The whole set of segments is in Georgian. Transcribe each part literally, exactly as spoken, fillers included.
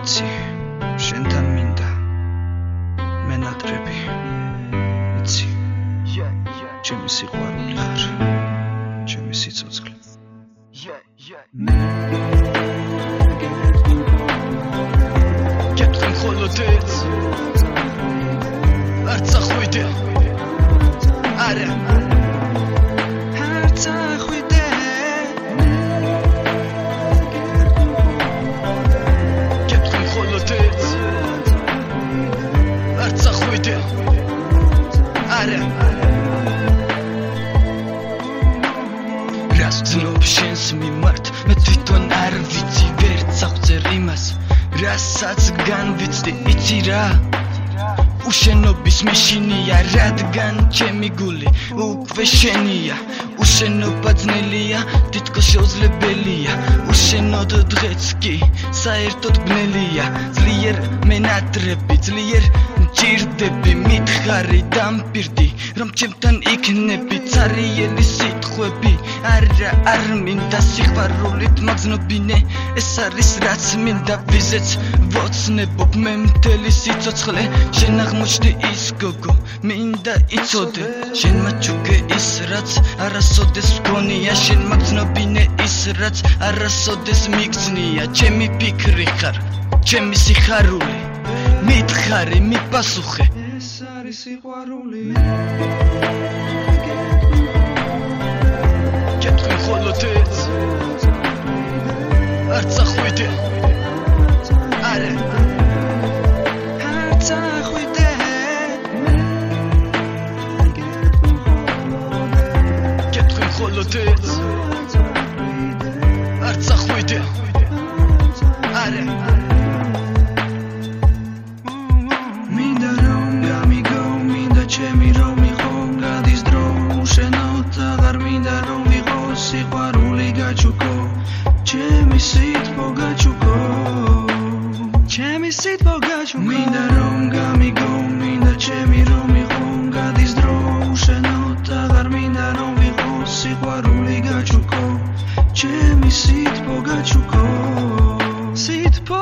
იცი შენთან მინდა მენატრები იცი ჩემი სიყვარული ხარ ჩემი სიცოცხლე გეტყვი მხოლოდ ერთს არც ახვიდე არა არც ახვიდე გეტყვი მხოლოდ ერთს არც ახვიდე არა რას ვძნობ შენს მიმართ მე თვითონ არ ვიცი ვერც აღწერ იმას რასაც განვიცდი იცი რა უშენობის მეშინია რადგან ჩემი გული უკვე შენია უშენობა ძნელია თითქოს შეუძლებელია უშენოდ დღეც კი საერთოდ ბნელია ძლიერ მენატრები ძლიერ მჭირდები მითხარი დამპირდი რომ ჩემთან იქნები ცარიელი სიტყვები არა არ მინდა სიყვარულით მაგზნობინე ეს არის რაც მინდა ვიზეც ვოცნებობ მე მთელი სიცოცხლე შენ აღმოჩნდი ის გოგო მინდა იცოდე შენ მაჩუქე ის რაც არასოდეს მგონია შენ მაგზნობინე ის რაც არასოდეს მიგზნია ჩემი ფიქრი ხარ ჩემი სიხარული მითხარი მიპასუხე ეს არის სიყვარული გეტყვი მხოლოდ ერთს არც ახვიდე არა არც ახვიდე გეტყვი მხოლოდ ერთს არც ახვიდე არა ჩემი რომ იყო გადის დრო უშენოდ აღარ მინდა რომ ვიყო სიყვარული გაჩუქო ჩემი სიტყვა გაჩუქო ჩემი სიტყვა გაჩუქო მინდა რომ გამიგო მინდა ჩემი რომ იყო გადის დრო უშენოდ აღარ მინდა რომ ვიყო სიყვარული გაჩუქო ჩემი სიტყვა გაჩუქო სიტყვა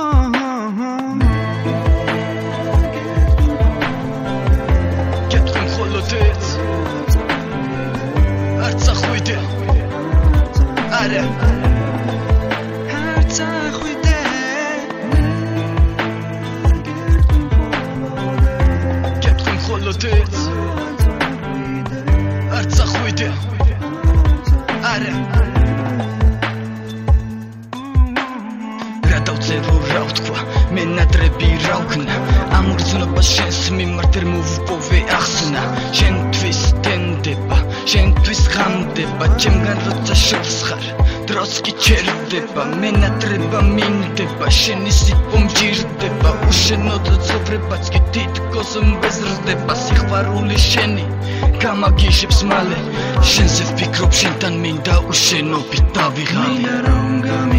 არც ახვიდე არა არც ახვიდე გეტყვი მხოლოდ ერთს არც ახვიდე არა რა დავწერო რა ვთქვა მენატრები რა ვქნა ამ გრძნობას შენს მიმართ ვერ მოვუპოვე ახსნა შენთვის დენდება შენთვის ღამდება ჩემგან როცა შორს ხარ დროს კი ჩერდება მენატრება მინდება შენი სიტყვა მჭირდება უშენოდ ცხოვრებაც კი თითქოს მბეზრდება სიყვარული შენი გამაგიჟებს მალე შენზე ვფიქრობ შენთან მინდა უშენობით დავიღალე